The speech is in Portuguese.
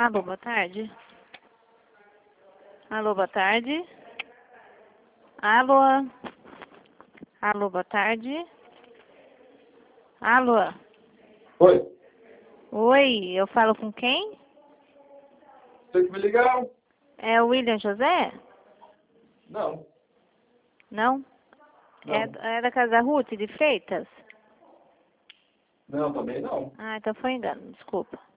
Alô, boa tarde. Alô, boa tarde. Alô. Alô, boa tarde. Alô. Oi. Oi, eu falo com quem? Vocês me ligaram? É o William José? Não. Não? Não. É da Casa Ruth de Freitas? Não, também não. Ah, então foi engano, desculpa.